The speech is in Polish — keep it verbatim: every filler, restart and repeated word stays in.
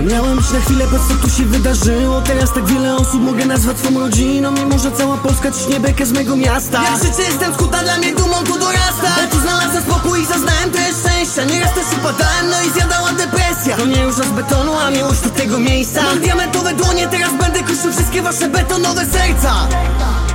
Miałem być na chwilę, patrz co tu się wydarzyło. Teraz tak wiele osób mogę nazwać swą rodziną. Mimo że cała Polska ciśnie bekę z mego miasta. Jak życie jestem skuta, dla mnie dumą to dorasta. Bo tu znalazłem spokój i zaznałem trochę szczęścia. Nieraz też upadałem, no i zjadała depresja. To nie już z betonu, a miłość do tego miejsca. Mam diamentowe dłonie, teraz będę kruszył wszystkie wasze betonowe serca.